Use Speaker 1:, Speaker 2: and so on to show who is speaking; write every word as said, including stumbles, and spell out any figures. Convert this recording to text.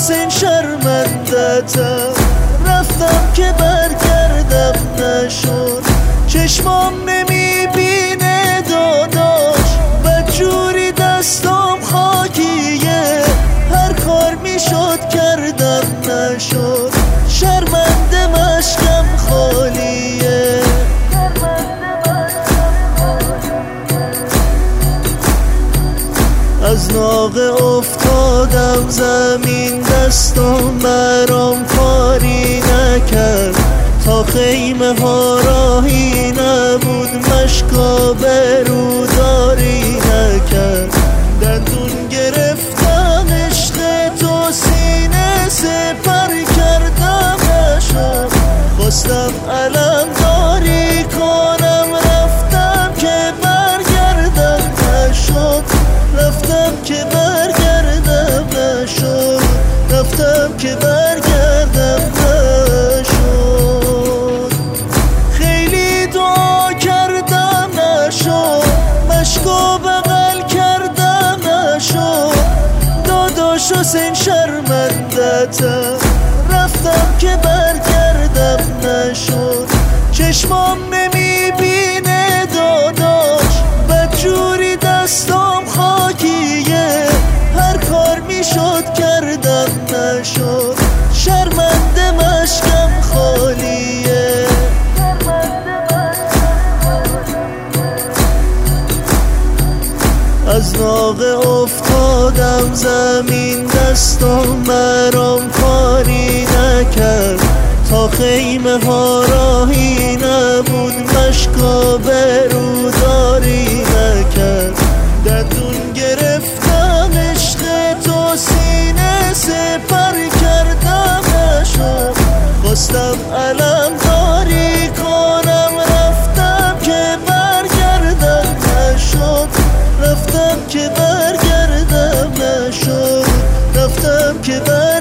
Speaker 1: حسین شرمندتم، رفتم که برگردم نشد. چشمام نمیبینه داداش، بدجوری دستام خاکیه، هر کار میشد کردم نشد. شرمنده مشکم خالیه، از ناقه افتادم زمین، دستم برام کاری نکرد. تا خیمه ها راهی نبود، مشکا بروداری نکرد. دندون گرفتم عشق تو، سینه سپر کردم نشد. خواستم علم داری کنم، رفتم که برگردم نشد. رفتم که برگردم نشد. رفتم که برگردم نشد. خیلی دعا کردم نشد، مشکو بغل کردم نشد. داداش حسین شرمندتم، رفتم که برگردم نشد. چشمام نمیبینه داداش، بدجوری دستام خاکیه، هر کار میشد کردم نشد. شرمنده مشکم خالیه، از ناقه افتادم زمین، دستم برام کاری نکرد. تا خیمه ها راهی نبود، مشکا بروداری نکرد. دندون گرفتم عشق تو، سینه سپر کردم نشد. خواستم علم داری کنم، رفتم که برگردم نشد. رفتم که برگردم نشد. رفتم که برگردم